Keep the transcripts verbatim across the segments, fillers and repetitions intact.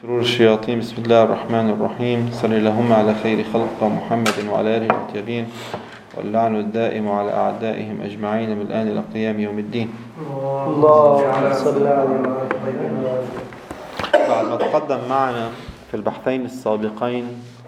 شرور الشياطين. بسم الله الرحمن الرحيم. صلى اللهم على خير خلق محمد وعلى آله الطيبين، واللعن الدائم على أعدائهم أجمعين من الآن إلى قيام يوم الدين. اللهم صل على بعد ما تقدم معنا في البحثين السابقين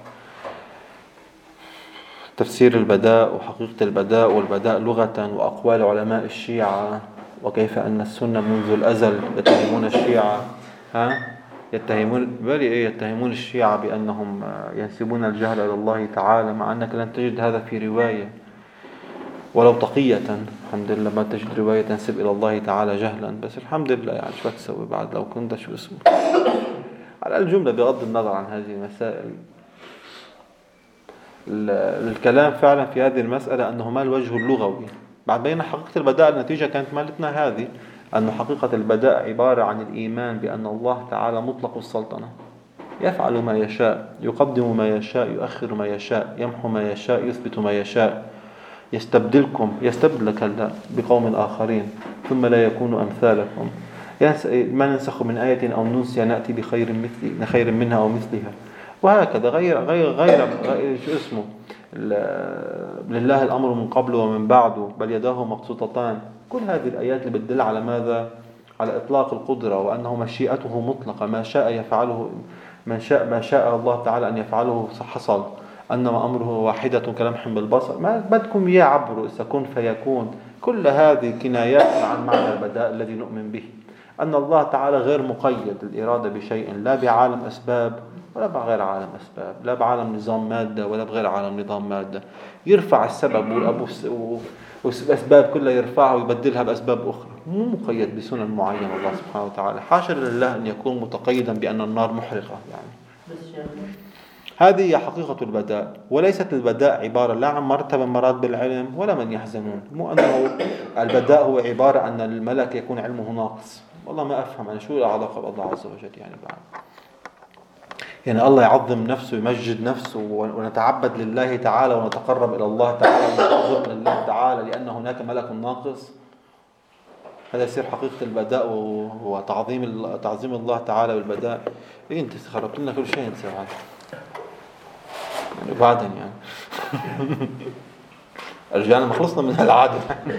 تفسير البداء وحقيقة البداء والبداء لغة وأقوال علماء الشيعة، وكيف أن السنة منذ الأزل يتهمون الشيعة ها يتهمون بل إيه يتهمون الشيعة بأنهم ينسبون الجهل إلى الله تعالى، مع أنك لن تجد هذا في رواية ولو تقية. الحمد لله ما تجد رواية تنسب إلى الله تعالى جهلا، بس الحمد لله يعني شو بتسوي بعد لو كنت شو اسمه. على الجملة بغض النظر عن هذه المسائل، الكلام فعلا في هذه المسألة أنه ما الوجه اللغوي. بعد بين حقيقة البداء النتيجة كانت مالتنا هذه، أن حقيقة البداء عبارة عن الإيمان بأن الله تعالى مطلق السلطنة، يفعل ما يشاء، يقدم ما يشاء، يؤخر ما يشاء، يمحو ما يشاء، يثبت ما يشاء، يستبدلكم يستبدلك الله بقوم آخرين ثم لا يكون أمثالكم، ما ننسخ من آية أو ننسي نأتي بخير مثل خير منها أو مثلها، وهكذا. غير غير غير, غير شو اسمه لله الأمر من قبل ومن بعده بل يداه مبسوطتان. كل هذه الآيات اللي بتدل على ماذا؟ على إطلاق القدرة، وأنه مشيئته مطلقة، ما شاء يفعله، من شاء ما شاء الله تعالى أن يفعله حصل، أنما أمره واحدة كلمح بالبصر، ما بدكم إياه عبروا إذا كن فيكون. كل هذه كنايات عن معنى البداء الذي نؤمن به، أن الله تعالى غير مقيد الإرادة بشيء، لا بعالم أسباب ولا بغير عالم أسباب، لا بعالم نظام مادة ولا بغير عالم نظام مادة. يرفع السبب والأبو والأسباب كلها يرفعها ويبدلها بأسباب أخرى، مو مقيد بسنن معينة الله سبحانه وتعالى. حاشا لله أن يكون متقيدا بأن النار محرقة يعني. هذه هي حقيقة البداء، وليست البداء عبارة لا عن مرتبة مراتب بالعلم ولا من يحزنون. مو أنه البداء هو عبارة أن الملك يكون علمه ناقص. والله ما أفهم أنا شو العلاقة بالله عز وجل يعني بعد. يعني الله يعظم نفسه ويمجد نفسه ونتعبد لله تعالى ونتقرب إلى الله تعالى ونتعظم لله تعالى لأن هناك ملك ناقص. هذا يصير حقيقة البداء وتعظيم تعظيم الله تعالى بالبداء. إيه أنت خربت لنا كل شيء أنت بعد يعني بعدين يعني رجعنا ما خلصنا من هالعادة.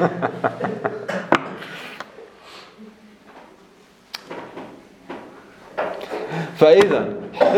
فإذا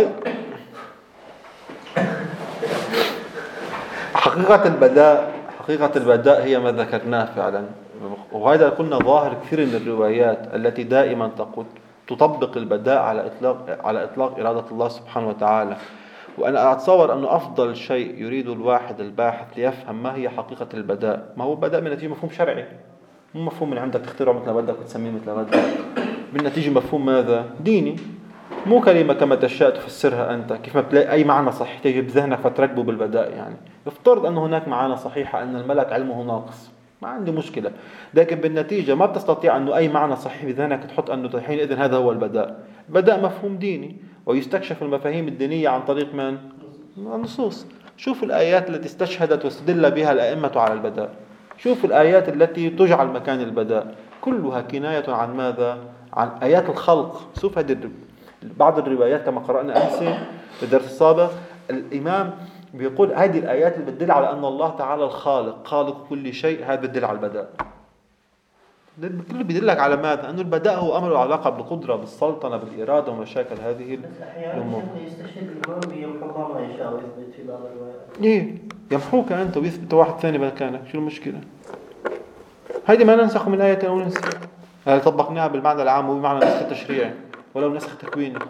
حقيقة البداء حقيقة البداء هي ما ذكرناه فعلا، وهذا قلنا ظاهر كثير من الروايات التي دائما تقول تطبق البداء على إطلاق على إطلاق إرادة الله سبحانه وتعالى. وأنا أتصور أنه أفضل شيء يريد الواحد الباحث ليفهم ما هي حقيقة البداء. ما هو البداء من نتيجة مفهوم شرعي، مو مفهوم من عندك تخترعه مثل ما بدك وتسميه مثل ما بدك. بالنتيجة مفهوم ماذا؟ ديني، مو كلمة كما تشاء تفسرها أنت كيف ما بتلاقي أي معنى صحيح تيجي بذهنك فتركبه بالبداء. يعني يفترض أن هناك معنى صحيحة أن الملك علمه ناقص، ما عندي مشكلة، لكن بالنتيجة ما بتستطيع أنه أي معنى صحيح بذهنك تحط أنه حينئذ هذا هو البداء. البداء مفهوم ديني، ويستكشف المفاهيم الدينية عن طريق من؟ النصوص. شوفوا الآيات التي استشهدت واستدل بها الأئمة على البداء، شوفوا الآيات التي تجعل مكان البداء، كلها كناية عن ماذا؟ عن آيات الخلق. شوف هذه بعض الروايات كما قرأنا أمس في الدرس السابق، الإمام بيقول هذه الآيات اللي بتدل على أن الله تعالى الخالق، خالق كل شيء، هذا بتدل على البداء. كله بيدلك على ماذا؟ أنه البداء هو أمر علاقة بالقدرة، بالسلطنة، بالإرادة ومشاكل هذه الأمور. يستشهد الإمام بيمحو الله ما يشاء ويثبت في بعض الروايات. إيه يمحوك أنت ويثبت واحد ثاني مكانك، شو المشكلة؟ هذه ما ننسخ من آية أو ننسخ، هذا طبقناها بالمعنى العام وبمعنى نسخ التشريعي ولو نسخ تكويني.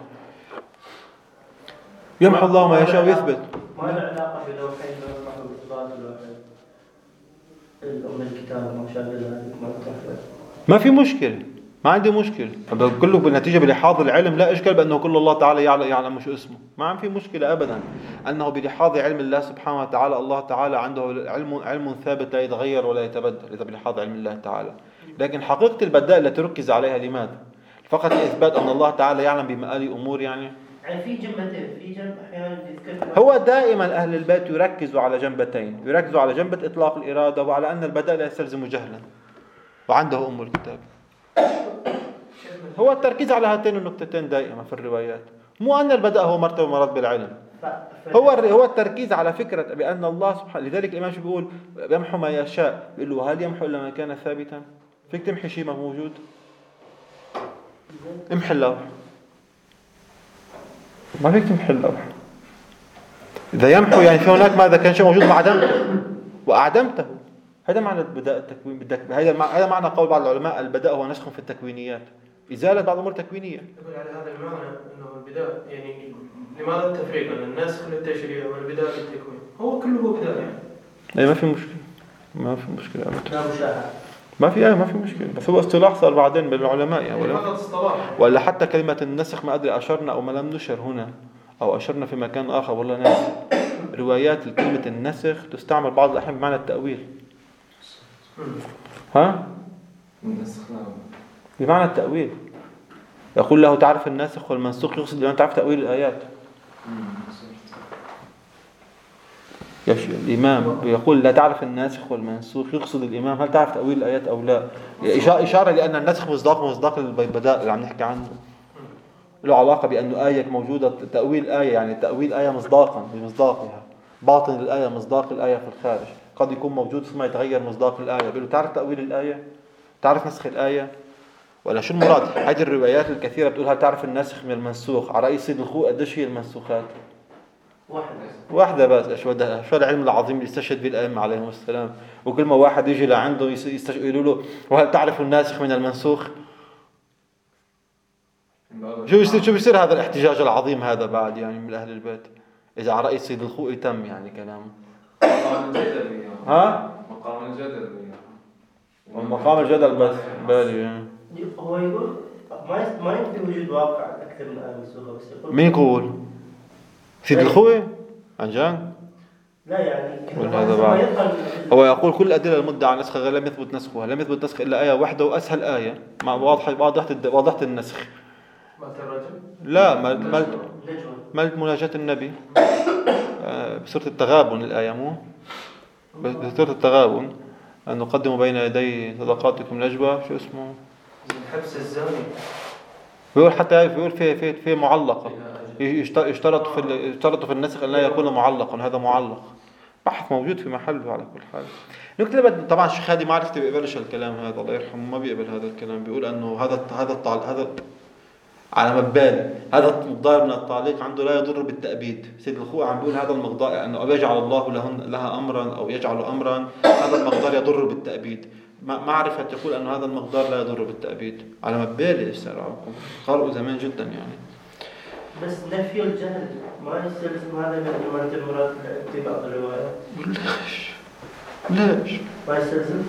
يمحو الله ما يشاء ويثبت. ما له علاقة بلوحين يمحو إثبات اللوحين الأم الكتاب ما شابه ذلك ما تفرق. ما في مشكلة، ما عندي مشكلة، كله بالنتيجة بلحاظ العلم لا إشكال بأنه كل الله تعالى يعلم شو اسمه، ما عم في مشكلة أبدا أنه بلحاظ علم الله سبحانه وتعالى الله تعالى عنده علم علم ثابت لا يتغير ولا يتبدل إذا بلحاظ علم الله تعالى. لكن حقيقة البداء التي ركز عليها لماذا؟ فقط إثبات أن الله تعالى يعلم بمآل أمور يعني. يعني في جنبتين، في جنب أحيانا يذكر. هو دائما أهل البيت يركزوا على جنبتين، يركزوا على جنبة إطلاق الإرادة وعلى أن البداء لا يستلزم جهلا وعنده أم الكتاب. هو التركيز على هاتين النقطتين دائما في الروايات، مو أن البدء هو مرتبة مراد بالعلم. هو هو التركيز على فكرة بأن الله سبحانه. لذلك الإمام شو بيقول؟ يمحو ما يشاء. بيقول له هل يمحو إلا ما كان ثابتا؟ فيك تمحي شيء ما موجود؟ امحي اللوح. ما فيك تمحي اللوح. إذا يمحو يعني في هناك ماذا كان شيء موجود وعدمته وأعدمته. هذا معنى بدأ التكوين. بدك هذا هذا معنى قول بعض العلماء البداء هو نسخ في التكوينيات، إزالة بعض الأمور التكوينية. يقول على هذا المعنى أنه البداء يعني لماذا التفريق بين النسخ للتشريع والبداء للتكوين؟ هو كله هو بداء يعني. أي ما في مشكلة، ما في مشكلة أبدا. لا مشاهد. ما في أي ما في مشكلة، بس هو اصطلاح صار بعدين بين العلماء يعني. ولا فقط اصطلاح. ولا حتى كلمة النسخ ما أدري أشرنا أو ما لم نشر هنا أو أشرنا في مكان آخر والله ناس. روايات كلمة النسخ تستعمل بعض الأحيان بمعنى التأويل. ها؟ بمعنى التأويل. يقول له تعرف الناسخ والمنسوخ، يقصد أن تعرف تأويل الآيات. الإمام يقول لا تعرف الناسخ والمنسوخ، يقصد الإمام هل تعرف تأويل الآيات أو لا. إشارة لأن النسخ مصداق مصداق البداء اللي عم نحكي عنه، له علاقة بأنه آية موجودة. تأويل آية يعني تأويل آية مصداقا بمصداقها، باطن الآية مصداق الآية في الخارج. قد يكون موجود ثم يتغير مصداق الآية. بيقول له تعرف تأويل الآية؟ تعرف نسخ الآية؟ ولا شو المراد؟ هذه الروايات الكثيرة بتقول هل تعرف الناسخ من المنسوخ. على رأي سيد الخوء قديش هي المنسوخات؟ واحدة واحدة بس. شو ده؟ شو العلم العظيم اللي استشهد به الأئمة عليهم السلام. وكل ما واحد يجي لعنده يقولوا له وهل تعرف الناسخ من المنسوخ؟ شو بيصير شو بيصير هذا الاحتجاج العظيم هذا بعد يعني من أهل البيت إذا على رأي سيد الخوء تم يعني كلامه. مقام الجدل. ها؟ مقام الجدل. مقام الجدل بس بالي. هو يقول ما ما يكفي وجود واقع أكثر من آية منسوخة بس يقول. مين يقول؟ سيد الخوي عن جان؟ لا يعني هذا بعد. هو يقول كل الأدلة المدعى على نسخها لم يثبت نسخها، لم يثبت نسخ إلا آية واحدة وأسهل آية مع واضحة واضحة واضحة النسخ. مالت الرجل؟ لا مالت مالت مناجاة النبي بسورة التغابن الآية مو بسورة التغابن أن نقدم بين يدي صدقاتكم نجوى شو اسمه؟ حبس الزاني. بيقول حتى بيقول في في في معلقة يشترط في يشترط في النسخ أن لا يكون معلقا. هذا معلق. بحث موجود في محله على كل حال. نكتب طبعا الشيخ هادي ما عرفت بيقبلش الكلام هذا الله يرحمه، ما بيقبل هذا الكلام. بيقول أنه هذا هذا الطعل هذا على مبالي هذا المقدار من التعليق عنده لا يضر بالتأبيد. سيد الخوء عم بيقول هذا المقدار أنه يجعل الله لهن لها أمرا أو يجعل أمرا هذا المقدار يضر بالتأبيد. ما عرفت يقول أنه هذا المقدار لا يضر بالتأبيد على مبالي استرعبكم قرأوا زمان جدا يعني. بس نفي الجهل ما يستلزم هذا من مرات المراد في بعض الروايات. ليش؟ ليش؟ ما يستلزم.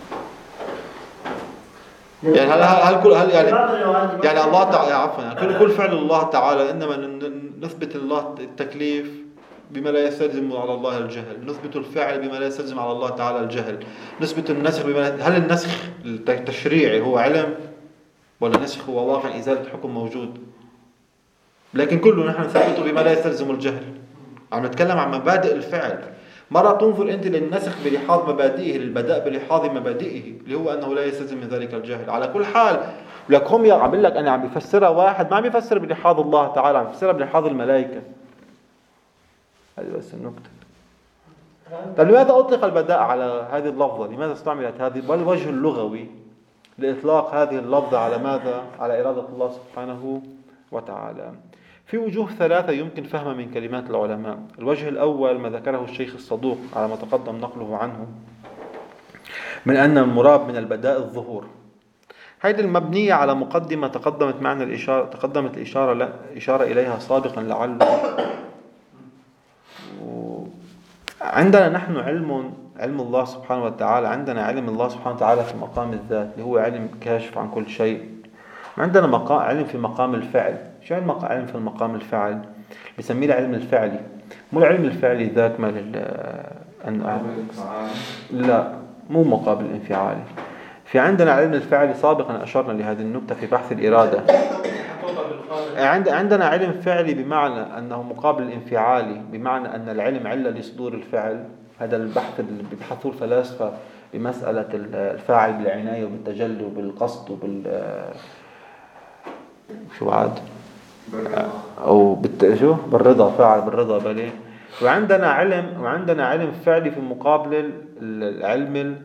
يعني هل هل كل هل يعني يعني الله تعالى عفوا يعني كل كل فعل الله تعالى إنما نثبت الله التكليف بما لا يستلزم على الله الجهل، نثبت الفعل بما لا يستلزم على الله تعالى الجهل، نثبت النسخ بما هل النسخ التشريعي هو علم ولا النسخ هو واقع إزالة حكم موجود؟ لكن كله نحن نثبته بما لا يستلزم الجهل. عم نتكلم عن مبادئ الفعل. مرة تنظر أنت للنسخ بلحاظ مبادئه، للبداء بلحاظ مبادئه اللي هو أنه لا يستلزم من ذلك الجهل. على كل حال لك هم عم لك أنا عم بيفسرها واحد ما عم بيفسر بلحاظ الله تعالى، عم بيفسرها بلحاظ الملائكة. هذه بس النكتة. طيب لماذا أطلق البداء على هذه اللفظة؟ لماذا استعملت هذه؟ ما الوجه اللغوي لإطلاق هذه اللفظة على ماذا؟ على إرادة الله سبحانه وتعالى. في وجوه ثلاثة يمكن فهمها من كلمات العلماء. الوجه الأول ما ذكره الشيخ الصدوق على ما تقدم نقله عنه من أن المراد من البداء الظهور. هذه المبنية على مقدمة تقدمت معنا الإشارة تقدمت الإشارة لا إشارة إليها سابقا لعله. عندنا نحن علم علم الله سبحانه وتعالى، عندنا علم الله سبحانه وتعالى في مقام الذات اللي هو علم كاشف عن كل شيء. عندنا مقام علم في مقام الفعل. شو علم علم في المقام الفعل؟ بسميه العلم الفعلي. مو العلم الفعلي ذاك مال أن لا مو مقابل الانفعالي. في عندنا علم الفعلي سابقا أشرنا لهذه النقطة في بحث الإرادة. عند عندنا علم فعلي بمعنى أنه مقابل الانفعالي، بمعنى أن العلم علة لصدور الفعل. هذا البحث اللي بيبحثوه الفلاسفة بمسألة الفاعل بالعناية وبالتجلي وبالقصد وبال شو عاد أو بالت... شو بالرضا، فاعل بالرضا بلي. وعندنا علم وعندنا علم فعلي في مقابل العلم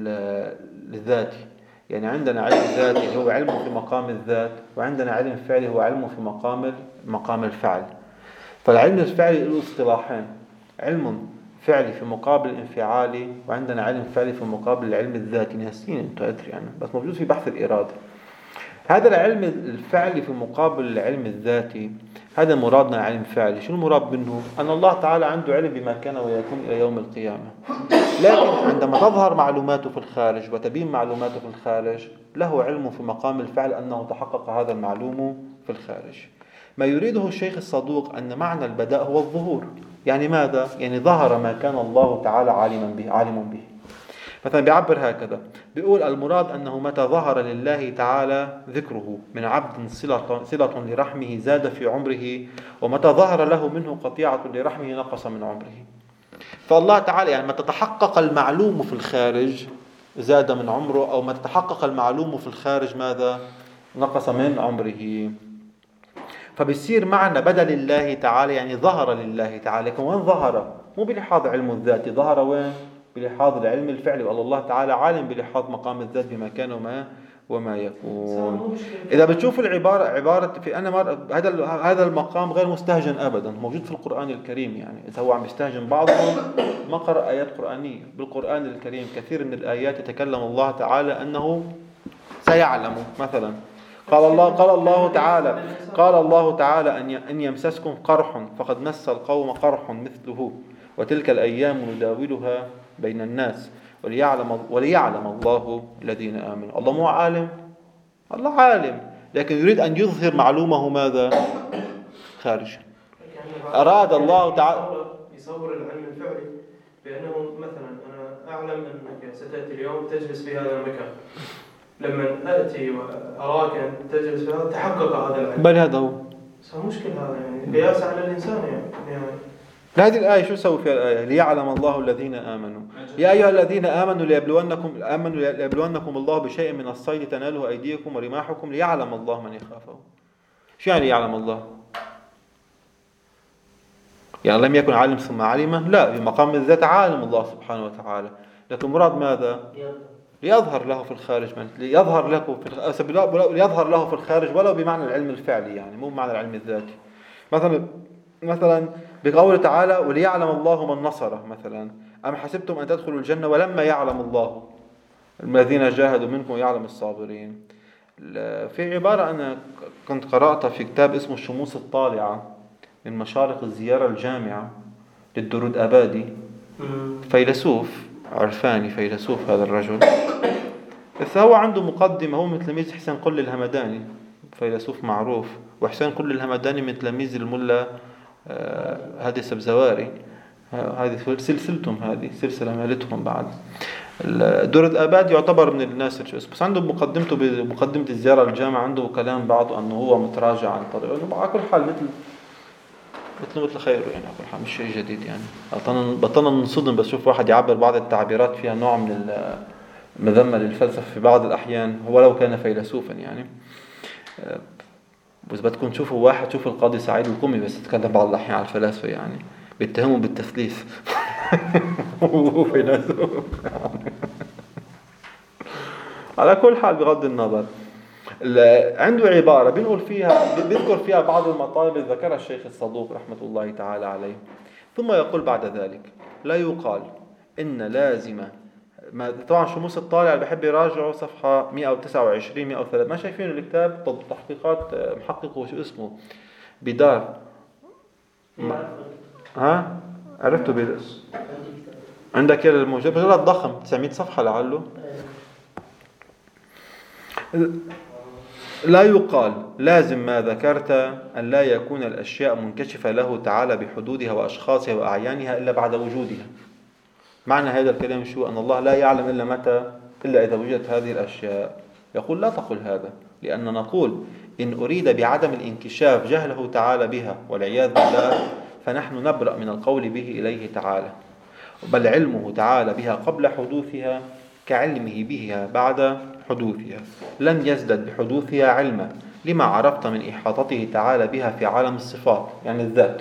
الذاتي. يعني عندنا علم ذاتي هو علم في مقام الذات، وعندنا علم فعلي هو علم في مقام مقام الفعل. فالعلم الفعلي له اصطلاحين: علم فعلي في مقابل الانفعالي، وعندنا علم فعلي في مقابل العلم الذاتي. ناسين انتوا أدري يعني، بس موجود في بحث الإرادة. هذا العلم الفعلي في مقابل العلم الذاتي، هذا مرادنا علم فعلي. شو المراد منه؟ أن الله تعالى عنده علم بما كان ويكون إلى يوم القيامة، لكن عندما تظهر معلوماته في الخارج وتبين معلوماته في الخارج، له علم في مقام الفعل أنه تحقق هذا المعلوم في الخارج. ما يريده الشيخ الصدوق أن معنى البداء هو الظهور. يعني ماذا؟ يعني ظهر ما كان الله تعالى عالما به عالم به. مثلا بيعبر هكذا، بيقول المراد أنه متى ظهر لله تعالى ذكره من عبد صلة, صلة لرحمه زاد في عمره، ومتى ظهر له منه قطيعة لرحمه نقص من عمره. فالله تعالى يعني متى تحقق المعلوم في الخارج زاد من عمره، أو متى تحقق المعلوم في الخارج ماذا؟ نقص من عمره. فبيصير معنى بدل الله تعالى يعني ظهر لله تعالى. لكن وين ظهر؟ مو بلحاظ علم الذات، ظهر وين؟ بلحاظ العلم الفعلي. والله الله تعالى عالم بلحاظ مقام الذات بما كان وما وما يكون. إذا بتشوف العبارة عبارة في أنا مر... هذا هذا المقام غير مستهجن أبدا، موجود في القرآن الكريم. يعني إذا هو عم يستهجن بعضهم ما قرأ آيات قرآنية. بالقرآن الكريم كثير من الآيات يتكلم الله تعالى أنه سيعلم. مثلا قال الله قال الله تعالى قال الله تعالى أن أن يمسسكم قرح فقد مس القوم قرح مثله وتلك الأيام نداولها بين الناس وليعلم وليعلم الله الذين آمنوا. الله مو عالم؟ الله عالم، لكن يريد أن يظهر معلومه ماذا؟ خارج. أراد الله تعالى يصور العلم الفعلي بأنه مثلا أنا أعلم أنك ستأتي اليوم تجلس في هذا المكان، لما آتي وأراك أن تجلس في هذا تحقق هذا العلم. بل هذا هو مشكل هذا يعني قياس على الإنسان يعني, يعني هذه الآية شو سوي فيها الآية؟ ليعلم الله الذين آمنوا. يا أيها الذين آمنوا ليبلونكم آمنوا ليبلونكم الله بشيء من الصيد تناله أيديكم ورماحكم ليعلم الله من يخافه. شو يعني يعلم الله؟ يعني لم يكن عالم ثم علم؟ لا، بمقام الذات عالم الله سبحانه وتعالى، لكن مراد ماذا؟ ليظهر له في الخارج، من ليظهر له في ليظهر له في الخارج ولو بمعنى العلم الفعلي، يعني مو بمعنى العلم الذاتي. مثلا مثلا بقوله تعالى وليعلم الله من نصره. مثلا أم حسبتم أن تدخلوا الجنة ولما يعلم الله الذين جاهدوا منكم ويعلم الصابرين. في عبارة أنا كنت قرأتها في كتاب اسمه الشموس الطالعة من مشارق الزيارة الجامعة للدرود أبادي، فيلسوف عرفاني، فيلسوف هذا الرجل. بس هو عنده مقدمة، هو من تلاميذ حسين قل الهمداني، فيلسوف معروف، وحسين قل الهمداني من تلاميذ الملا آه هذه سبزواري. هذه سلسلتهم، هذه سلسلة مالتهم بعد. درود أبادي يعتبر من الناس الجوز، بس عنده مقدمته بمقدمة الزيارة الجامعة عنده كلام بعضه أنه هو متراجع عن طريقه. إنه على كل حال مثل مثل مثل خيره يعني، على كل حال مش شيء جديد يعني. بطلنا بطلنا ننصدم بس شوف واحد يعبر بعض التعبيرات فيها نوع من المذمة للفلسفة في بعض الأحيان ولو كان فيلسوفا يعني. بس بدكم تشوفوا واحد، شوفوا القاضي سعيد القمي بس يتكلم بعض الأحيان على الفلاسفة يعني بيتهموا بالتثليث. هو فيلسوف. على كل حال بغض النظر عنده عبارة بنقول فيها بيذكر فيها بعض المطالب اللي ذكرها الشيخ الصدوق رحمة الله تعالى عليه، ثم يقول بعد ذلك لا يقال إن لازمة ما طبعا شموس الطالع اللي بحب يراجعوا صفحة مئة وتسعة وعشرين مئة وثلاثة. ما شايفين الكتاب؟ تحقيقات محققه شو اسمه بدار ها عرفته بيد... عندك الموجب غير الضخم تسعمئة صفحة لعله. لا يقال لازم ما ذكرت أن لا يكون الأشياء منكشفة له تعالى بحدودها وأشخاصها وأعيانها إلا بعد وجودها. معنى هذا الكلام شو؟ أن الله لا يعلم إلا متى؟ إلا إذا وجدت هذه الأشياء. يقول لا تقل هذا، لأن نقول إن أريد بعدم الانكشاف جهله تعالى بها والعياذ بالله فنحن نبرأ من القول به إليه تعالى، بل علمه تعالى بها قبل حدوثها كعلمه بها بعد حدوثها، لن يزدد بحدوثها علما لما عرفت من إحاطته تعالى بها في عالم الصفات يعني الذات.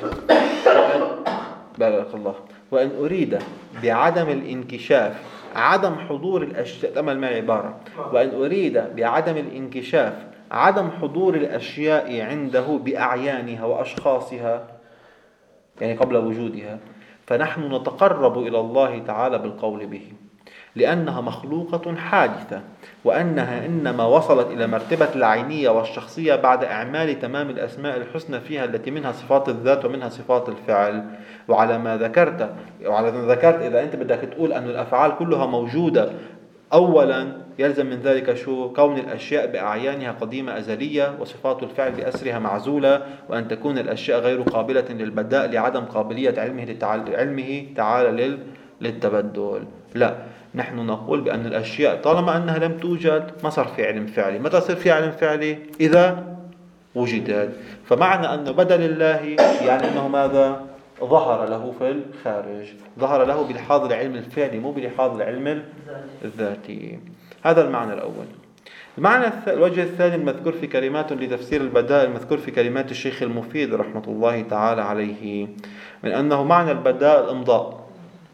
بارك الله. وإن أريد بعدم الانكشاف عدم حضور الأشياء، تأمل معي عبارة، وإن أريد بعدم الانكشاف عدم حضور الأشياء عنده بأعيانها وأشخاصها يعني قبل وجودها، فنحن نتقرب إلى الله تعالى بالقول به، لأنها مخلوقة حادثة، وأنها إنما وصلت إلى مرتبة العينية والشخصية بعد إعمال تمام الأسماء الحسنى فيها التي منها صفات الذات ومنها صفات الفعل. وعلى ما ذكرت وعلى ما ذكرت إذا أنت بدك تقول أن الأفعال كلها موجودة، أولا يلزم من ذلك شو؟ كون الأشياء بأعيانها قديمة أزلية، وصفات الفعل بأسرها معزولة، وأن تكون الأشياء غير قابلة للبداء لعدم قابلية علمه علمه تعالى للتبدل. لا، نحن نقول بأن الأشياء طالما أنها لم توجد ما صار في علم فعلي. متى صار في علم فعلي؟ إذا وجدت. فمعنى أن بدل الله يعني أنه ماذا؟ ظهر له في الخارج، ظهر له بلحاظ العلم الفعلي مو بلحاظ العلم الذاتي. هذا المعنى الأول. المعنى الوجه الثاني المذكور في كلمات لتفسير البداء المذكور في كلمات الشيخ المفيد رحمة الله تعالى عليه، من أنه معنى البداء الإمضاء.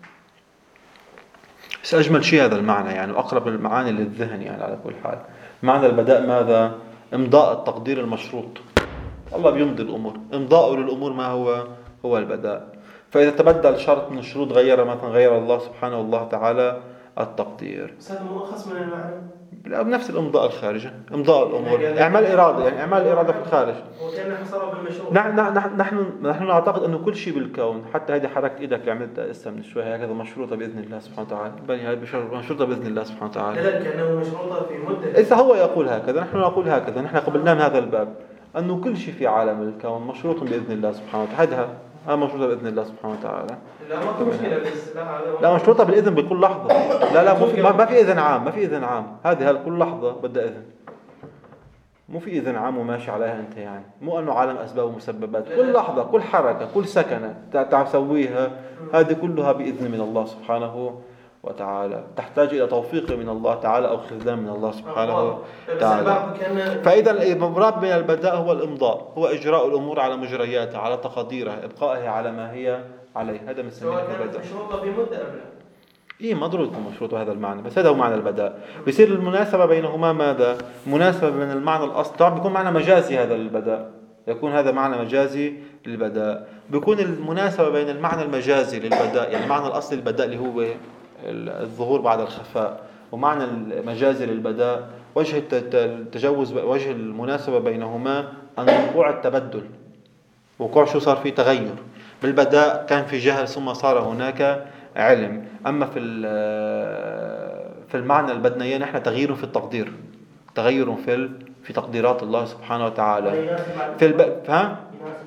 بس أجمل شيء هذا المعنى يعني، وأقرب المعاني للذهن يعني. على كل حال معنى البداء ماذا؟ إمضاء التقدير المشروط. الله بيمضي الأمور، إمضاءه للأمور ما هو؟ هو البداء. فإذا تبدل شرط من الشروط غير مثلا غير الله سبحانه والله تعالى التقدير. بس هذا مؤخص من المعنى؟ لا، بنفس الإمضاء الخارجي، إمضاء الأمور، إعمال إرادة يعني إعمال الإرادة في الخارج. وكأنه حصره بالمشروط. نحن نحن نحن نحن نعتقد إنه كل شيء بالكون، حتى هذه حركة إيدك اللي عملتها هسه من شوي هكذا مشروطة بإذن الله سبحانه وتعالى، بل هي مشروطة بإذن الله سبحانه وتعالى. كذلك كأنه مشروطة في مدة. إذا هو يقول هكذا نحن نقول هكذا، نحن قبلنا من هذا الباب أنه كل شيء في عالم الكون مشروط بإذن الله سبحانه وتعالى. هذا ها مشروطة بإذن الله سبحانه وتعالى. لا ما في مشكلة بس لا هذا لا مشروطة بالإذن بكل لحظة. لا لا مو في ما في إذن عام، ما في إذن عام. هذه كل لحظة بدها إذن. مو في إذن عام وماشي عليها أنت يعني. مو أنه عالم أسباب ومسببات. كل لحظة، كل حركة، كل سكنة تسويها هذه كلها بإذن من الله سبحانه وتعالى، تحتاج إلى توفيق من الله تعالى أو خذلان من الله سبحانه وتعالى. فإذا المراد من البداء هو الإمضاء، هو إجراء الأمور على مجرياتها، على تقديرها، إبقائها على ما هي عليه. هذا مسميه سواء البداء. كانت مشروطة بمدة أم لا؟ إيه ما ضروري تكون مشروطة هذا المعنى، بس هذا هو معنى البداء. بيصير المناسبة بينهما ماذا؟ مناسبة بين المعنى الأصل، طبعا بيكون معنى مجازي هذا للبداء، يكون هذا معنى مجازي للبداء. بيكون المناسبة بين المعنى المجازي للبداء يعني معنى الأصل للبداء اللي هو الظهور بعد الخفاء، ومعنى المجازي للبداء وجه التجوز، وجه المناسبة بينهما أن وقوع التبدل، وقوع شو صار فيه تغير. بالبداء كان في جهل ثم صار هناك علم. أما في في المعنى اللي بدنا إياه نحن تغيير في التقدير، تغير في في تقديرات الله سبحانه وتعالى. في الب... ها؟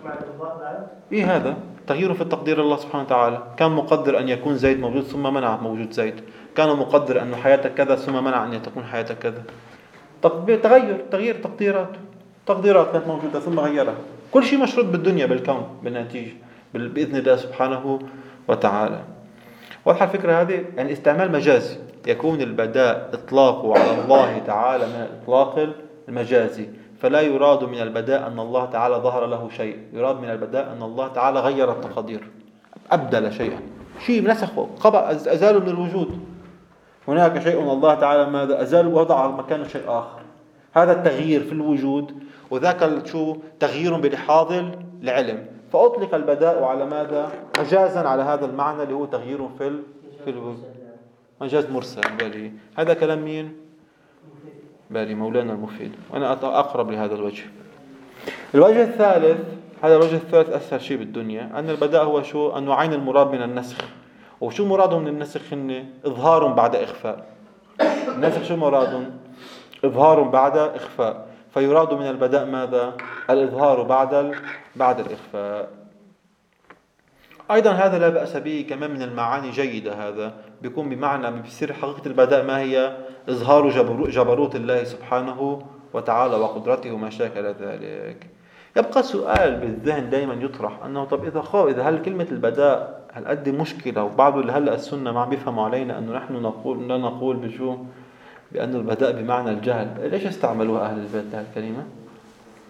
إيه هذا تغيير في التقدير الله سبحانه وتعالى. كان مقدر أن يكون زيد موجود ثم منع موجود زيد، كان مقدر أن حياتك كذا ثم منع أن تكون حياتك كذا. تغير تغيير تقديرات، تقديرات كانت موجودة ثم غيرها. كل شيء مشروط بالدنيا بالكون بالنتيجة بإذن الله سبحانه وتعالى. واضحة الفكرة هذه؟ يعني استعمال مجازي، يكون البداء إطلاقه على الله تعالى من الإطلاق المجازي، فلا يراد من البداء أن الله تعالى ظهر له شيء، يراد من البداء أن الله تعالى غير التقدير، أبدل شيئا، شيء نسخه قبل أزاله من الوجود. هناك شيء الله تعالى ماذا أزال ووضع مكانه شيء آخر. هذا التغيير في الوجود، وذاك شو تغيير بلحاظ العلم. فأطلق البداء على ماذا؟ مجازا على هذا المعنى اللي هو تغيير في ال... في الوجود، مجاز مرسل. بالي هذا كلام مين؟ بالي مولانا المفيد، وأنا أقرب لهذا الوجه. الوجه الثالث، هذا الوجه الثالث أسهل شيء بالدنيا، أن البداء هو شو؟ أن نوعين المراد من النسخ. وشو مرادهم من النسخ؟ إن إظهار بعد إخفاء. النسخ شو مرادهم؟ إظهار بعد إخفاء. فيراد من البداء ماذا؟ الإظهار بعد ال... بعد الإخفاء. أيضا هذا لا بأس به كمان من المعاني جيدة. هذا بيكون بمعنى بيصير حقيقة البداء ما هي؟ إظهار جبرو... جبروت الله سبحانه وتعالى وقدرته وما شاكل ذلك. يبقى سؤال بالذهن دائما يطرح أنه طب إذا خاو إذا هل كلمة البداء هل قد مشكلة، وبعض اللي هلأ السنة ما عم بيفهموا علينا أنه نحن نقول لا نقول بشو؟ بأن البداء بمعنى الجهل. ليش استعملوها أهل البيت هذه الكلمة؟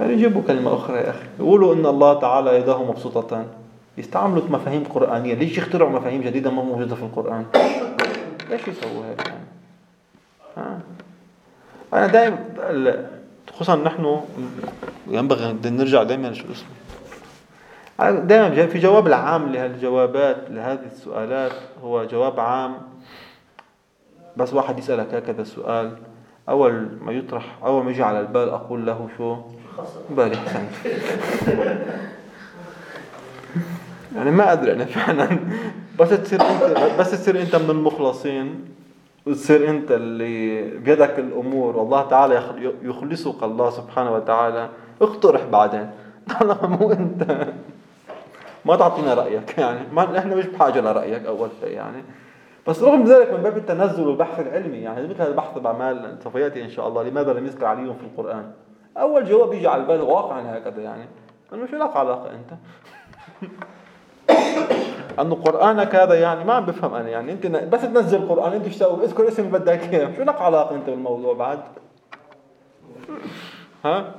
فيجيبوا كلمة أخرى يا أخي، يقولوا إن الله تعالى يداه مبسوطتان، يستعملوا مفاهيم قرآنية. ليش يخترعوا مفاهيم جديدة ما موجودة في القرآن؟ ليش يسووا هيك يعني؟ ها؟ أنا دائما خصوصا نحن ينبغي أن نرجع دائما شو اسمه دائما في جواب العام لهالجوابات لهذه السؤالات، هو جواب عام. بس واحد يسألك هكذا السؤال، أول ما يطرح أول ما يجي على البال أقول له شو بالي حسن. يعني ما أدري أنا فعلا، بس تصير أنت بس تصير أنت من المخلصين وتصير أنت اللي بيدك الأمور والله تعالى يخلصك الله سبحانه وتعالى، اقترح بعدين طالما مو أنت ما تعطينا رأيك. يعني ما إحنا مش بحاجة لرأيك أول شيء يعني. بس رغم ذلك من باب التنزل والبحث العلمي، يعني مثل هذا البحث بأعمال سوف يأتي إن شاء الله لماذا لم يذكر علي في القرآن، أول جواب يجي على البال واقعا هكذا يعني أنه شو لك علاقة أنت أنه قرآنك هذا يعني ما عم بفهم أنا يعني أنت بس تنزل القرآن أنت اشتغل اذكر اسم اللي بدك إياه، شو لك علاقة أنت بالموضوع بعد؟ ها؟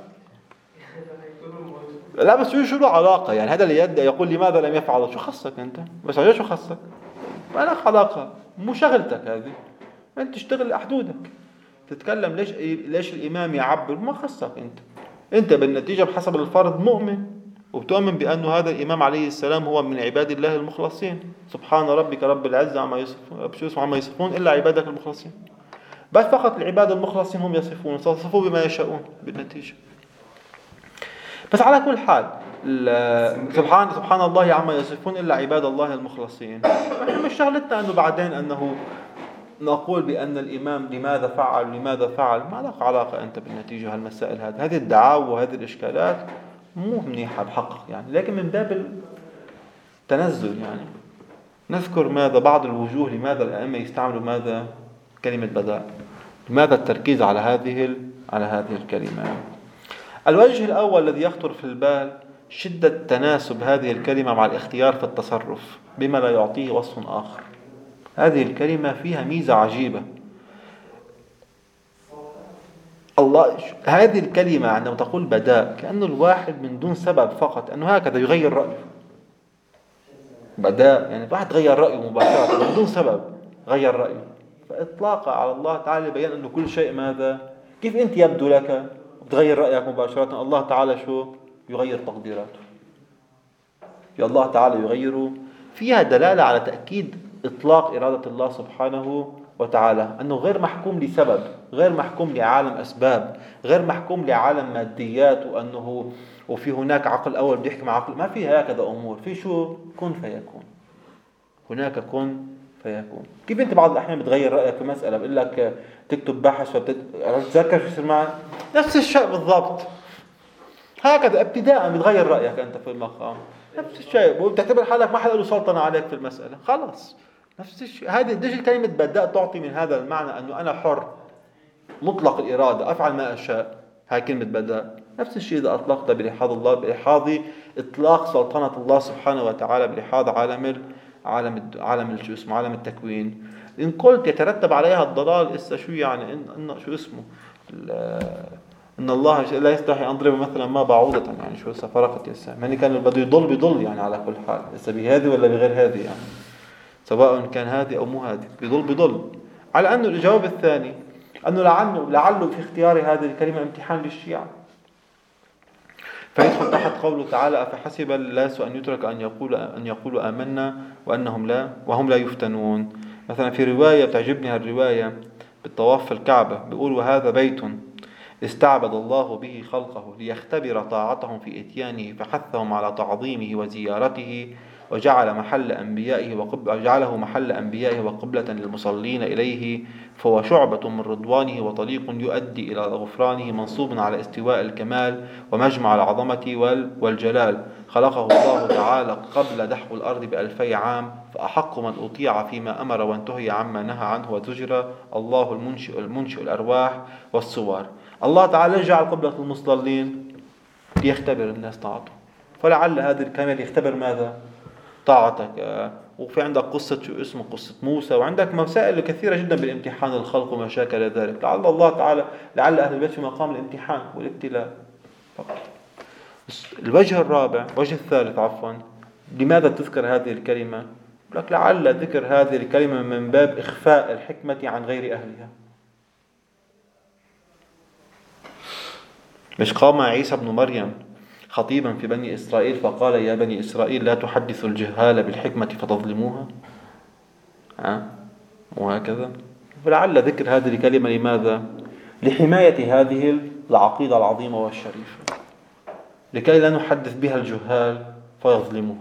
لا بس شو شو له علاقة يعني هذا اللي يدعي يقول لماذا لم يفعل، شو خصك أنت؟ بس عجل شو خصك؟ ما لك علاقة، مو شغلتك هذه، أنت تشتغل لحدودك. تتكلم ليش ليش الإمام يعبر، ما خصك أنت. أنت بالنتيجة بحسب الفرض مؤمن وبتؤمن بأنه هذا الإمام عليه السلام هو من عباد الله المخلصين. سبحان ربك رب العزة عما يصفون بشو عما يصفون إلا عبادك المخلصين. بس فقط العباد المخلصين هم يصفون يصفوا بما يشاءون بالنتيجة. بس على كل حال سبحان سبحان الله عما يصفون إلا عباد الله المخلصين. احنا مش شغلتنا أنه بعدين أنه نقول بأن الإمام لماذا فعل لماذا فعل، ما لك علاقة أنت بالنتيجة. هالمسائل هذه هذه الدعاوى وهذه الإشكالات مو منيحة بحقق يعني، لكن من باب التنزل يعني نذكر ماذا بعض الوجوه لماذا الأئمة يستعملوا ماذا كلمة بداء، لماذا التركيز على هذه على هذه الكلمة. الوجه الأول الذي يخطر في البال شدة تناسب هذه الكلمة مع الاختيار في التصرف بما لا يعطيه وصف آخر. هذه الكلمة فيها ميزة عجيبة. الله هذه الكلمة عندما تقول بداء كأنه الواحد من دون سبب فقط أنه هكذا يغير رأيه. بداء يعني واحد غير رأيه مباشرة من دون سبب غير رأيه، فإطلاقا على الله تعالى بيان أنه كل شيء ماذا كيف أنت يبدو لك بتغير رأيك مباشرة، الله تعالى شو يغير تقديراته. يا الله تعالى يغيره. فيها دلالة على تأكيد إطلاق إرادة الله سبحانه وتعالى أنه غير محكوم لسبب، غير محكوم لعالم أسباب، غير محكوم لعالم ماديات، وأنه وفي هناك عقل أول بيحكم عقل، ما في هكذا أمور. في شو كن فيكون، هناك كن فيكون. كيف أنت بعض الأحيان بتغير رأيك في مسألة، بقول لك تكتب بحث فبتتذكر شو يصير معك، نفس الشيء بالضبط. هكذا ابتداء بتغير رأيك أنت في المقام، نفس الشيء. وبتعتبر حالك ما حدا له سلطنة عليك في المسألة، خلاص نفس الشيء. هذه ديش الكلمة بدأ تعطي من هذا المعنى أنه أنا حر مطلق الإرادة أفعل ما أشاء. هاي كلمة بدأ. نفس الشيء إذا أطلقت بلحاظ الله، بلحاظ إطلاق سلطنة الله سبحانه وتعالى، بلحاظ عالم عالم عالم شو اسمه عالم التكوين. إن قلت يترتب عليها الضلال، إسا شو يعني إن, إن شو اسمه إن الله لا يستحي أن يضرب مثلا ما بعوضة، يعني شو إسا فرقت يسا يعني كان بده يضل بيضل يعني على كل حال، إسا بهذه ولا بغير هذه يعني، سواء كان هذه أو مو هذه بيضل بيضل. على أنه الجواب الثاني أنه لعله لعله في اختيار هذه الكلمة امتحان للشيعة، فيدخل تحت قوله تعالى أفحسب الناس أن يترك أن يقولوا أن يقولوا آمنا وأنهم لا وهم لا يفتنون. مثلا في رواية بتعجبني هالرواية بالطواف في الكعبة بيقول وهذا بيت استعبد الله به خلقه ليختبر طاعتهم في إتيانه فحثهم على تعظيمه وزيارته وجعل محل أنبيائه وجعله محل أنبيائه وقبلة للمصلين إليه، فهو شعبة من رضوانه وطريق يؤدي إلى غفرانه، منصوب على استواء الكمال ومجمع العظمة والجلال. خلقه الله تعالى قبل دحو الأرض بألفي عام، فأحق من أطيع فيما أمر وانتهي عما نهى عنه وزجر الله المنشئ المنشئ الأرواح والصور. الله تعالى جعل قبلة المصلين ليختبر الناس طاعته، فلعل هذه الكمال يختبر ماذا؟ طاعتك. وفي عندك قصة شو اسمه قصة موسى، وعندك مسائل كثيرة جدا بالامتحان الخلق وما شاكل ذلك. لعل الله تعالى لعل أهل البيت في مقام الامتحان والابتلاء فقط. الوجه الرابع، الوجه الثالث عفوا، لماذا تذكر هذه الكلمة؟ لك لعل ذكر هذه الكلمة من باب إخفاء الحكمة عن غير أهلها. مش قام عيسى بن مريم خطيبا في بني إسرائيل فقال يا بني إسرائيل لا تحدثوا الجهال بالحكمة فتظلموها، ها؟ وهكذا. فلعل ذكر هذه الكلمة لماذا؟ لحماية هذه العقيدة العظيمة والشريفة، لكي لا نحدث بها الجهال فيظلموها.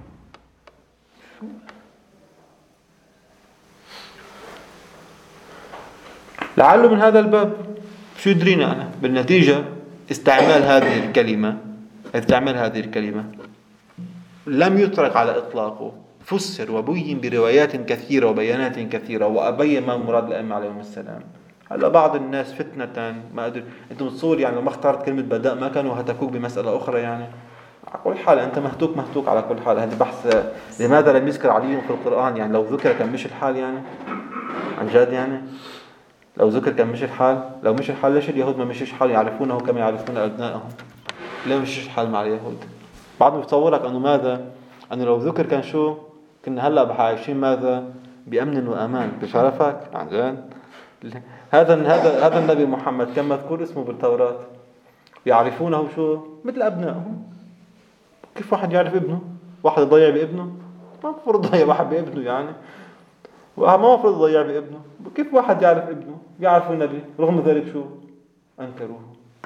لعله من هذا الباب. شو يدرينا أنا؟ بالنتيجة استعمال هذه الكلمة استعمال هذه الكلمة لم يترك على إطلاقه، فسر وبين بروايات كثيرة وبيانات كثيرة، وأبين ما مراد الأئمة عليهم السلام. هلا بعض الناس فتنة ما أدري، أنت متصور يعني لو ما اخترت كلمة بداء ما كانوا هتكوك بمسألة أخرى يعني. على كل حال أنت مهتوك مهتوك على كل حال. هذا بحث لماذا لم يذكر علي في القرآن، يعني لو ذكر كان مش الحال يعني، عن جد يعني لو ذكر كان مش الحال. لو مش الحال ليش اليهود ما مشيش حال يعرفونه كما يعرفون أبنائهم؟ ليه مشيش الحال مع اليهود؟ بعض بيتصورك أنه ماذا، أنه لو ذكر كان شو كنا هلا بعايشين ماذا بأمن وأمان. بشرفك عن جد هذا هذا هذا النبي محمد كان مذكور اسمه بالتوراة، يعرفونه شو مثل أبنائهم. كيف واحد يعرف ابنه؟ واحد يضيع بابنه؟ ما المفروض يضيع واحد بابنه يعني، وما المفروض يضيع بابنه. كيف واحد يعرف ابنه؟ يعرف النبي رغم ذلك شو أنكروه.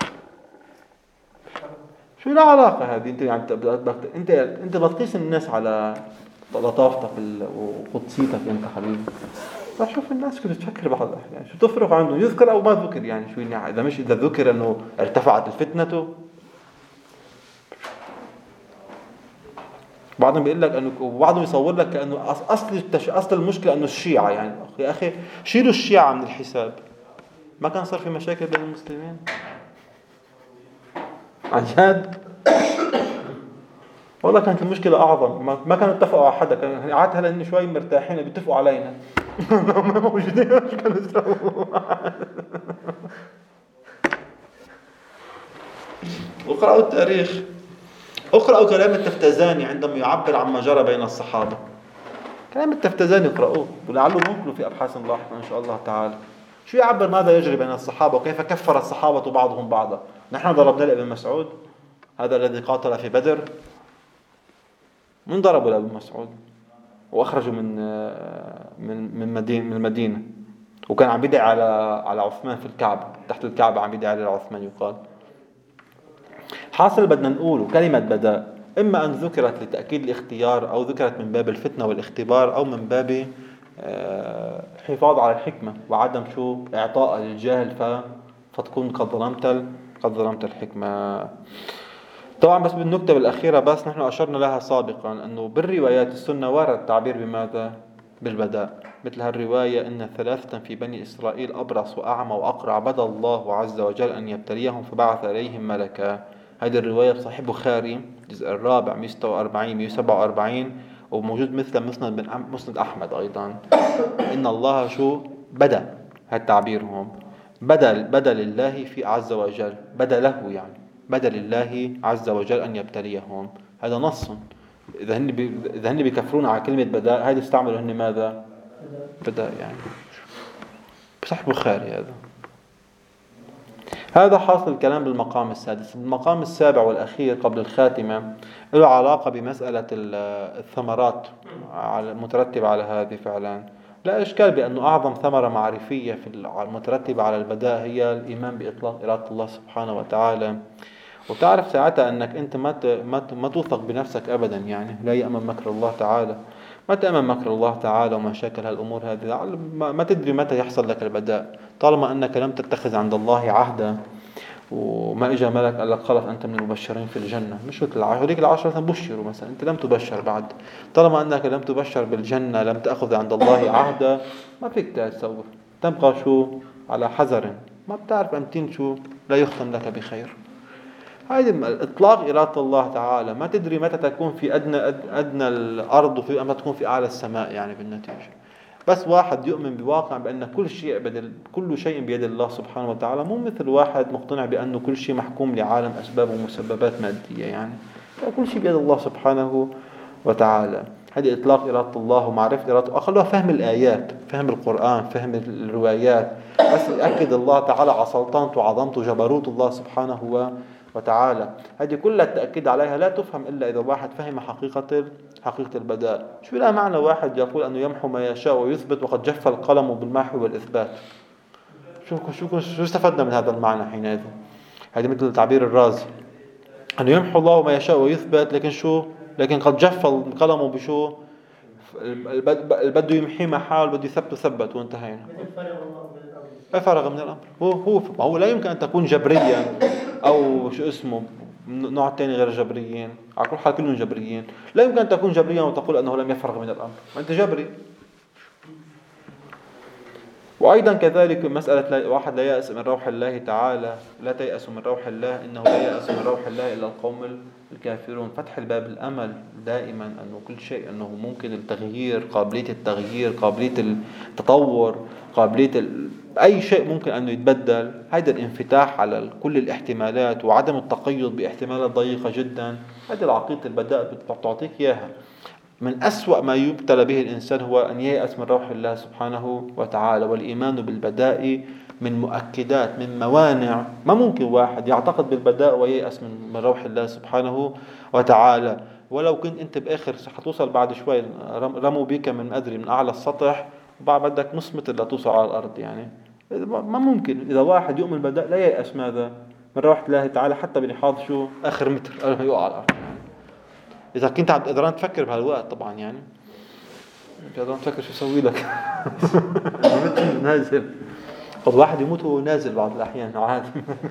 شو العلاقة هذه؟ أنت يعني أنت أنت بتقيس الناس على لطافتك وقدسيتك أنت حبيبي. فشوف الناس كيف تفكر بعض الأحيان، شو تفرق عنده يذكر أو ما ذكر يعني. شو يعني إذا مش إذا ذكر إنه ارتفعت الفتنة. بعضهم بيقول لك إنه، وبعضهم يصور لك كأنه أصل التش... أصل المشكلة إنه الشيعة يعني. يا أخي شيلوا الشيعة من الحساب، ما كان صار في مشاكل بين المسلمين عن جد. والله كانت المشكلة أعظم، ما كانوا اتفقوا على حدا. كان عاد هلا إن شوي مرتاحين بيتفقوا علينا ما موجودين مش كانوا يسووا. اقرأوا التاريخ، اقرأوا كلام التفتزاني عندما يعبر عما جرى بين الصحابة. كلام التفتزاني اقرأوه ولعله ممكن في أبحاث لاحقة إن شاء الله تعالى. شو يعبر ماذا يجري بين الصحابة وكيف كفر الصحابة بعضهم بعضا. نحن ضربنا لابن مسعود هذا الذي قاتل في بدر، من ضربوا لابن مسعود واخرجوا من من من مدينه من المدينه، وكان عم يدعي على على عثمان في الكعبه، تحت الكعبه عم يدعي على عثمان يقال. حاصل بدنا نقول كلمه بداء اما ان ذكرت لتاكيد الاختيار، او ذكرت من باب الفتنه والاختبار، او من باب حفاظ على الحكمه وعدم شو اعطاء للجاهل ف فتكون قد ظلمت قد ظلمت الحكمه. طبعا بس بالنكتة الأخيرة بس نحن أشرنا لها سابقا أنه بالروايات السنة ورد التعبير بماذا؟ بالبداء. مثل هالرواية إن ثلاثة في بني إسرائيل أبرص وأعمى وأقرع بدا الله عز وجل أن يبتليهم فبعث إليهم ملكا. هذه الرواية بصحيح بخاري الجزء الرابع مئة وستة وأربعين مئة وسبعة وأربعين، وموجود مثل مسند بن مسند أحمد أيضا. إن الله شو بدأ هالتعبير هون، بدل بدل الله في عز وجل، بدأ له يعني بدل الله عز وجل أن يبتليهم. هذا نص. إذا هن بي... إذا هن بيكفرون على كلمة بداء، هذه استعملوا هن ماذا؟ بداء يعني. بصح بخاري هذا. هذا حاصل الكلام بالمقام السادس. المقام السابع والأخير قبل الخاتمة له علاقة بمسألة الثمرات المترتبة على هذه فعلا. لا إشكال بأنه أعظم ثمرة معرفية في المترتبة على البداء هي الإيمان بإطلاق إرادة الله سبحانه وتعالى. وتعرف ساعتها أنك أنت ما ما ما توثق بنفسك أبدا يعني. لا يأمن مكر الله تعالى، ما تأمن مكر الله تعالى ومشاكل هالأمور هذه. ما تدري متى يحصل لك البداء طالما أنك لم تتخذ عند الله عهدا، وما إجا ملك قال لك خلص أنت من المبشرين في الجنة. مش مثل العشرة، هذيك العشرة مثلا بشروا مثلا، أنت لم تبشر بعد. طالما أنك لم تبشر بالجنة، لم تأخذ عند الله عهدا، ما فيك تتصور. تبقى شو على حذر، ما بتعرف أمتين شو لا يختم لك بخير. هذه إطلاق إرادة الله تعالى. ما تدري متى تكون في أدنى أدنى الأرض وفي أمتى تكون في أعلى السماء يعني بالنتيجة. بس واحد يؤمن بواقع بأن كل شيء بيد كل شيء بيد الله سبحانه وتعالى، مو مثل واحد مقتنع بأنه كل شيء محكوم لعالم أسباب ومسببات مادية. يعني كل شيء بيد الله سبحانه وتعالى. هذه إطلاق إرادة الله ومعرفة إرادته، أخلوها فهم الآيات، فهم القرآن، فهم الروايات، بس يأكد الله تعالى على سلطنته وعظمته وجبروت الله سبحانه وتعالى. هذه كلها التأكيد عليها لا تفهم إلا إذا واحد فهم حقيقة حقيقة البداء. شو لا معنى واحد يقول أنه يمحو ما يشاء ويثبت وقد جف القلم بالمحو والإثبات؟ شو شو شو استفدنا من هذا المعنى حينئذ؟ هذه مثل تعبير الرازي أنه يمحو الله ما يشاء ويثبت، لكن شو؟ لكن قد جف القلم بشو؟ البده يمحي محال، بده يثبت ثبت وانتهينا. فرغ من الأمر. هو هو هو لا يمكن أن تكون جبريا أو شو اسمه نوع تاني غير جبريين، على كل حال كلهم جبريين. لا يمكن أن تكون جبريا وتقول أنه لم يفرغ من الأمر، ما أنت جبري. وأيضا كذلك مسألة واحد لا يأس من روح الله تعالى، لا تيأس من روح الله، إنه لا يأس من روح الله إلا القوم الكافرون. فتح الباب الأمل دائما أنه كل شيء أنه ممكن التغيير، قابلية التغيير، قابلية التطور، قابلية ال... أي شيء ممكن أنه يتبدل. هذا الانفتاح على كل الاحتمالات وعدم التقيد باحتمالات ضيقة جدا، هذه العقيدة البداء بتعطيك إياها. من أسوأ ما يبتلى به الإنسان هو أن ييأس من روح الله سبحانه وتعالى. والإيمان بالبداء من مؤكدات، من موانع. ما ممكن واحد يعتقد بالبداء وييأس من من روح الله سبحانه وتعالى. ولو كنت أنت بآخر حتوصل بعد شوي، رموا بك من أدري من أعلى السطح وبعد بدك نص متر لتوصل على الأرض. يعني ما ممكن. إذا واحد يؤمن بالبداء لا ييأس ماذا من روح الله تعالى حتى بلحاظ شو آخر متر قبل ما يقع على الأرض. إذا كنت عم قدران تفكر بهالوقت طبعا، يعني قدران تفكر شو يسوي لك. نازل قد واحد يموت وهو نازل بعض الأحيان عادي.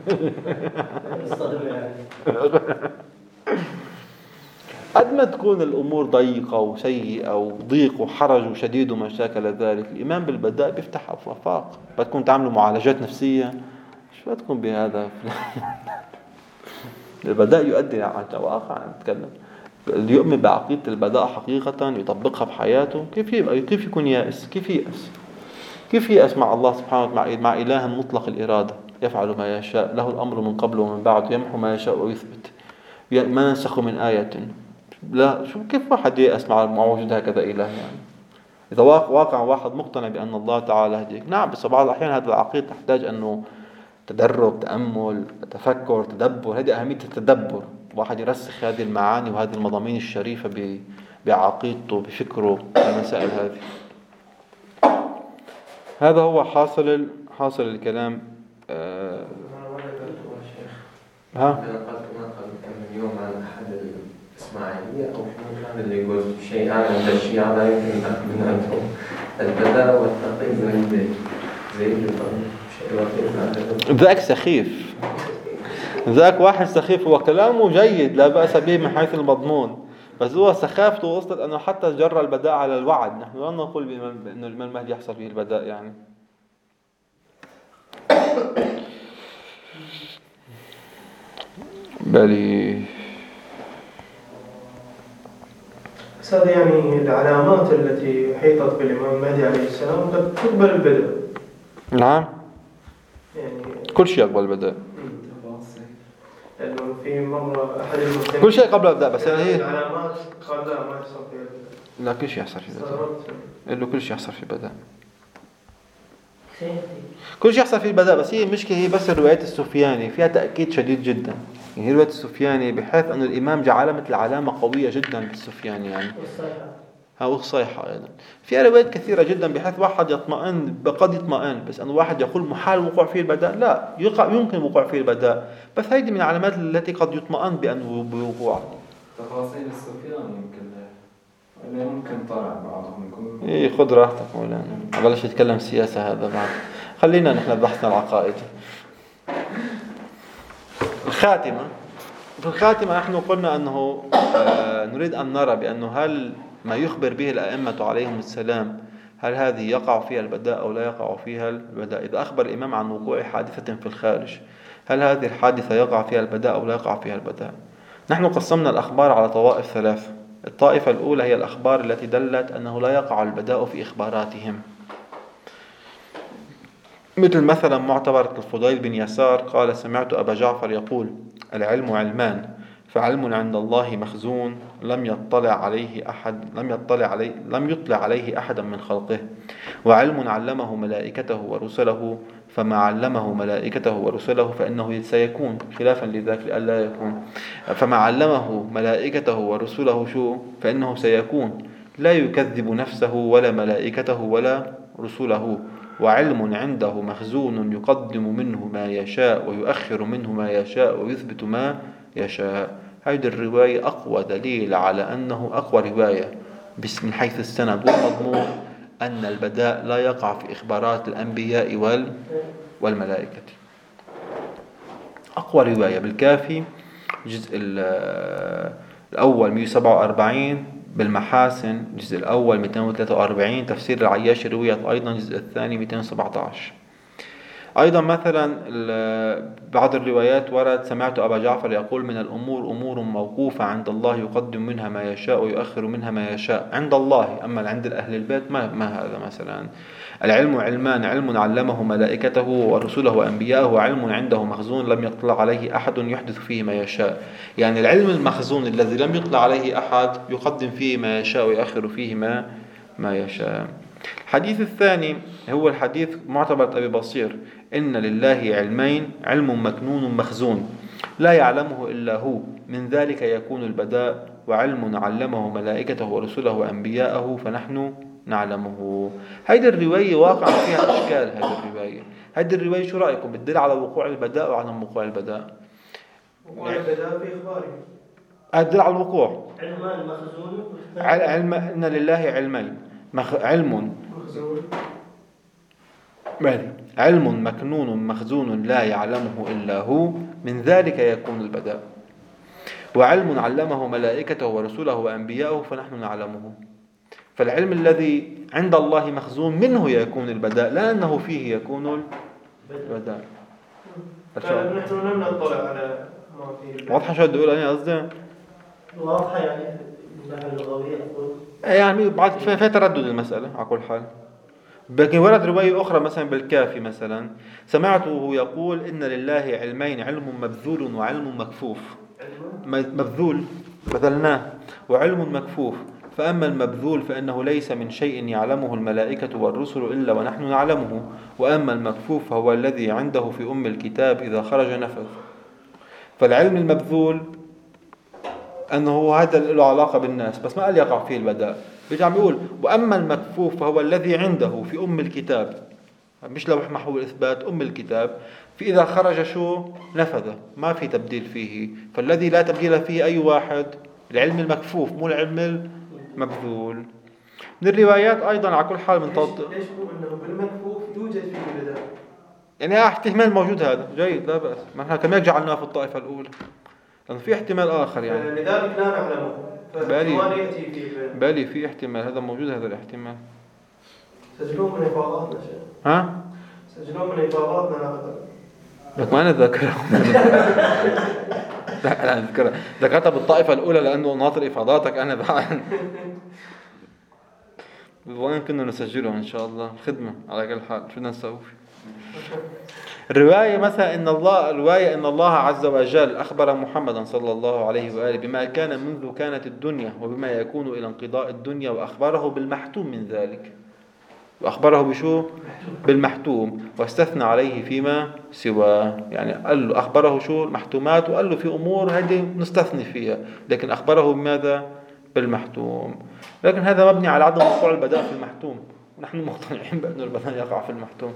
قد ما تكون الأمور ضيقة وسيئة وضيق وحرج وشديد وما شاكل ذلك، الإيمان بالبداء بيفتح أفاق. بدكم تعملوا معالجات نفسية، شو بدكم بهذا؟ البداء يؤدي على واقع. نتكلم اللي يؤمن بعقيدة البداء حقيقة يطبقها بحياته، كيف كيف يكون يائس؟ كيف يأس؟ كيف يأس مع الله سبحانه وتعالى، مع إله مطلق الإرادة يفعل ما يشاء، له الأمر من قبل ومن بعد، يمحو ما يشاء ويثبت، ما ننسخ من آية. لا شو كيف واحد يأس مع وجود هكذا إله؟ يعني إذا واقع واحد مقتنع بأن الله تعالى هديك، نعم، بس بعض الأحيان هذه العقيدة تحتاج أنه تدرب، تأمل، تفكر، تدبر. هذه أهمية التدبر، واحد يرسخ هذه المعاني وهذه المضامين الشريفة بعقيدته بفكره المسائل هذه. هذا هو حاصل حاصل الكلام. آه ها أنا قلت ما قلت اليوم عن أحد الإسماعيلية أو شنو كان اللي يقول شيء عن الشيعة لا يمكن أن من عندهم البداء والتقييد زي زي شيء لطيف. ذاك سخيف، ذاك واحد سخيف. هو كلامه جيد لا بأس به من حيث المضمون، بس هو سخافته وصلت أنه حتى جرى البداء على الوعد. نحن لا نقول بأنه الإمام المهدي يحصل فيه البداء يعني. بلي بس هذه يعني العلامات التي حيطت بالإمام المهدي عليه السلام قد تقبل البدء. نعم، يعني كل شيء قبل البدء. لأنه في مرة أحد المسلمين كل شيء قبل البدء، بس يعني هي العلامات قال لا ما يحصل في البدء. لا كل شيء يحصل في البدء. قال له كل شيء يحصل في البدء. كل شيء يحصل في البدء، بس هي المشكلة هي بس الروايات السفياني فيها تأكيد شديد جدا. يعني هي رواية السفياني بحيث أن الإمام جعلها مثل علامة قوية جدا بالسفياني يعني. أو صيحة أيضا. فيها روايات كثيرة جدا بحيث واحد يطمئن، قد يطمئن، بس أن واحد يقول محال وقوع فيه البداء، لا، يقع يمكن وقوع فيه البداء، بس هذه من العلامات التي قد يطمئن بأنه بوقوع. تفاصيل السفيان يمكن لا ممكن طلع بعضهم يكون. إيه خذ راحتك مولانا، بلاش يتكلم سياسة هذا بعد. خلينا نحن بحثنا العقائد. الخاتمة. في الخاتمة نحن قلنا أنه آه نريد أن نرى بأنه هل ما يخبر به الأئمة عليهم السلام هل هذه يقع فيها البداء أو لا يقع فيها البداء. إذا أخبر الإمام عن وقوع حادثة في الخارج، هل هذه الحادثة يقع فيها البداء أو لا يقع فيها البداء. نحن قسمنا الأخبار على طوائف ثلاث. الطائفة الأولى هي الأخبار التي دلت أنه لا يقع البداء في إخباراتهم، مثل مثلا معتبرة الفضيل بن يسار قال: سمعت أبا جعفر يقول: العلم علمان، فعلم عند الله مخزون لم يطلع عليه أحد لم يطلع عليه لم يطلع عليه أحدا من خلقه، وعلم علمه ملائكته ورسله، فما علمه ملائكته ورسله فإنه سيكون، خلافا لذاك لئلا يكون، فما علمه ملائكته ورسله شو فإنه سيكون، لا يكذب نفسه ولا ملائكته ولا رسله، وعلم عنده مخزون يقدم منه ما يشاء ويؤخر منه ما يشاء ويثبت ما يشاء. هذه الرواية أقوى دليل على أنه أقوى رواية من حيث السند والمضمون أن البداء لا يقع في إخبارات الأنبياء وال والملائكة. أقوى رواية بالكافي الجزء الأول مئة وسبعة وأربعين، بالمحاسن الجزء الأول مئتين وثلاثة وأربعين، تفسير العياشي رويت أيضا الجزء الثاني مئتين وسبعة عشر. أيضا مثلا بعض الروايات ورد: سمعت أبا جعفر يقول: من الأمور أمور موقوفة عند الله يقدم منها ما يشاء ويؤخر منها ما يشاء. عند الله، أما عند الأهل البيت ما, ما هذا. مثلا العلم علمان، علم علمه ملائكته ورسله وأنبياءه، وعلم عنده مخزون لم يطلع عليه أحد يحدث فيه ما يشاء. يعني العلم المخزون الذي لم يطلع عليه أحد يقدم فيه ما يشاء ويؤخر فيه ما, ما يشاء. الحديث الثاني هو الحديث معتبر أبي بصير: إن لله علمين، علم مكنون مخزون لا يعلمه إلا هو، من ذلك يكون البداء، وعلم علمه ملائكته ورسله وأنبياءه فنحن نعلمه. هذه الرواية واقع فيها أشكال. هذه الرواية هذه الرواية شو رأيكم؟ بتدل على وقوع البداء وعدم وقوع البداء؟ وقوع البداء في إخباره، أدل على الوقوع. علمان مخزون، علم إن لله علمين، مخ... علم مخزون مالي. علم مكنون مخزون لا يعلمه إلا هو، من ذلك يكون البداء، وعلم علمه ملائكته ورسله وأنبياءه فنحن نعلمه. فالعلم الذي عند الله مخزون منه يكون البداء، لا أنه فيه يكون البداء. فنحن لم نطلع على ما فيه. واضحة شو بدي أقول أنا قصدي؟ واضحة يعني من الناحية اللغوية أقول. يعني بعد في, في تردد المسألة على كل حال. لكن ورد رواية أخرى مثلا بالكافي مثلا: سمعته يقول: إن لله علمين، علم مبذول وعلم مكفوف. مبذول بذلناه، وعلم مكفوف، فأما المبذول فإنه ليس من شيء يعلمه الملائكة والرسل إلا ونحن نعلمه، وأما المكفوف فهو الذي عنده في أم الكتاب إذا خرج نفذ. فالعلم المبذول أنه هذا له علاقة بالناس بس ما قال يقع فيه البداء، بيجي عم يقول: وأما المكفوف فهو الذي عنده في أم الكتاب، مش لوح محو الإثبات، أم الكتاب، في إذا خرج شو نفذ، ما في تبديل فيه. فالذي لا تبديل فيه أي واحد العلم المكفوف مو العلم المبذول. من الروايات أيضا على كل حال من توضح ليش هو أنه بالمكفوف يوجد فيه بداء، يعني احتمال موجود، هذا جيد لا بأس، ما احنا كما جعلناه في الطائفة الأولى، لأن في احتمال آخر يعني لذلك لا نعلمه. بالي يأتي فيه بالي في احتمال هذا موجود، هذا الاحتمال. سجلوه من إفاضاتنا شيء. ها؟ سجلوه من إفاضاتنا ناخذ. لك ما أنا ذاكرهم. لا أنا أذكرها، ذكرتها بالطائفة الأولى لأنه ناطر إفاضاتك أنا بعد. وين كنا نسجلهم إن شاء الله الخدمة على كل حال، شو بدنا نسوي؟ الرواية مثلا إن الله الرواية إن الله عز وجل أخبر محمدا صلى الله عليه وآله بما كان منذ كانت الدنيا وبما يكون إلى انقضاء الدنيا، وأخبره بالمحتوم من ذلك، وأخبره بشو؟ بالمحتوم، واستثنى عليه فيما سواه. يعني قال له أخبره شو المحتومات، وقال له في أمور هذه نستثني فيها، لكن أخبره بماذا؟ بالمحتوم. لكن هذا مبني على عدم وقوع البداء في المحتوم، ونحن مقتنعين بأن البداء يقع في المحتوم.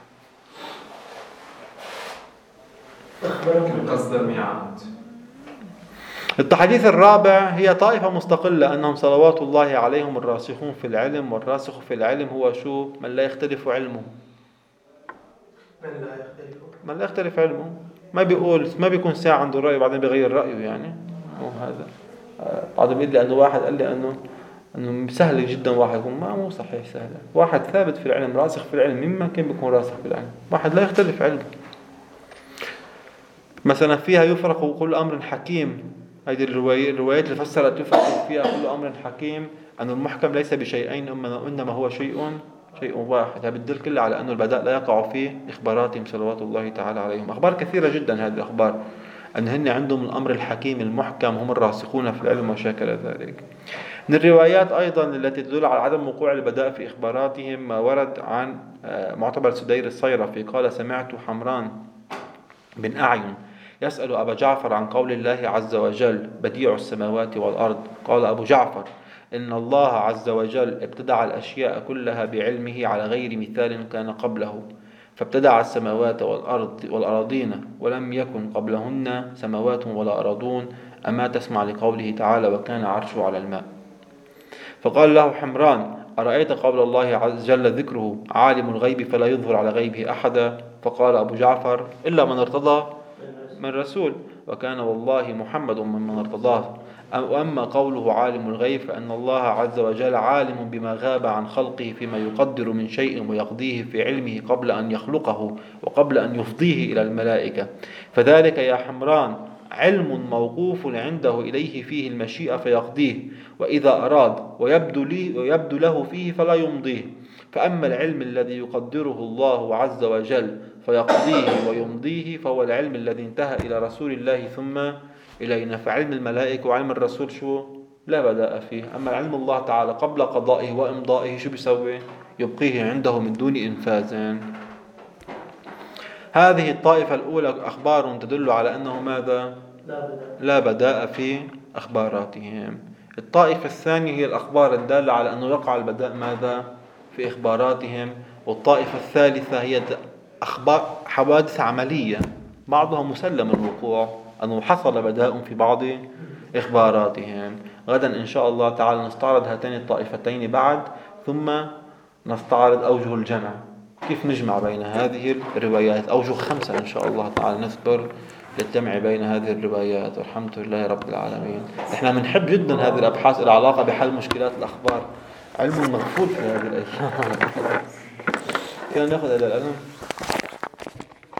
قصد الميعاد. التحديث الرابع هي طائفة مستقلة أنهم صلوات الله عليهم الراسخون في العلم، والراسخ في العلم هو شو؟ من لا يختلف علمه. من لا يختلف من لا يختلف علمه، ما بيقول ما بيكون ساعة عنده رأي وبعدين بيغير رأيه، يعني مو هذا. بعض بيقول لي أنه واحد قال لي أنه أنه سهل جدا واحد يكون، ما مو صحيح سهل. واحد ثابت في العلم راسخ في العلم مما كان بيكون راسخ في العلم، واحد لا يختلف علمه. مثلا فيها يفرق كل أمر حكيم هذه الرواية الروايات اللي فسرت يفسر فيها كل أمر حكيم أن المحكم ليس بشيئين إنما هو شيء شيء واحد. هذا بتدل كله على أن البداء لا يقع في إخباراتهم صلوات الله تعالى عليهم. أخبار كثيرة جدا هذه الأخبار أن هن عندهم الأمر الحكيم المحكم، هم الراسخون في العلم وشاكل ذلك. من الروايات أيضا التي تدل على عدم وقوع البداء في إخباراتهم ما ورد عن معتبر سدير الصيرفي قال: سمعت حمران بن أعين يسأل أبا جعفر عن قول الله عز وجل بديع السماوات والأرض. قال أبو جعفر: إن الله عز وجل ابتدع الأشياء كلها بعلمه على غير مثال كان قبله، فابتدع السماوات والأرض والأراضين ولم يكن قبلهن سماوات ولا أراضون. أما تسمع لقوله تعالى وكان عرشه على الماء. فقال له حمران: أرأيت قول الله عز وجل ذكره عالم الغيب فلا يظهر على غيبه أحدا؟ فقال أبو جعفر: إلا من ارتضى من رسول، وكان والله محمد ممن ارتضاه. وأما قوله عالم الغيب فأن الله عز وجل عالم بما غاب عن خلقه فيما يقدر من شيء ويقضيه في علمه قبل أن يخلقه وقبل أن يفضيه إلى الملائكة. فذلك يا حمران علم موقوف عنده إليه فيه المشيئة فيقضيه، وإذا أراد ويبدو, لي ويبدو له فيه فلا يمضيه. فأما العلم الذي يقدره الله عز وجل فيقضيه ويمضيه فهو العلم الذي انتهى إلى رسول الله ثم إلينا. فعلم الملائكة وعلم الرسول شو لا بدأ فيه. أما علم الله تعالى قبل قضائه وإمضائه شو بيسوي؟ يبقيه عنده من دون إنفاذ. هذه الطائفة الأولى أخبار تدل على أنه ماذا؟ لا بداء في أخباراتهم. الطائفة الثانية هي الأخبار الدالة على أنه يقع البداء ماذا؟ في إخباراتهم. والطائفة الثالثة هي أخبار حوادث عملية بعضها مسلم الوقوع أنه حصل بداء في بعض إخباراتهم. غدا إن شاء الله تعالى نستعرض هاتين الطائفتين بعد، ثم نستعرض أوجه الجمع، كيف نجمع بين هذه الروايات. أوجه خمسة إن شاء الله تعالى نذكر للجمع بين هذه الروايات. والحمد لله رب العالمين. إحنا بنحب جدا هذه الأبحاث العلاقة بحل مشكلات الأخبار، علم مغفول في هذه الأيام. كنا نأخذ هذا العلم.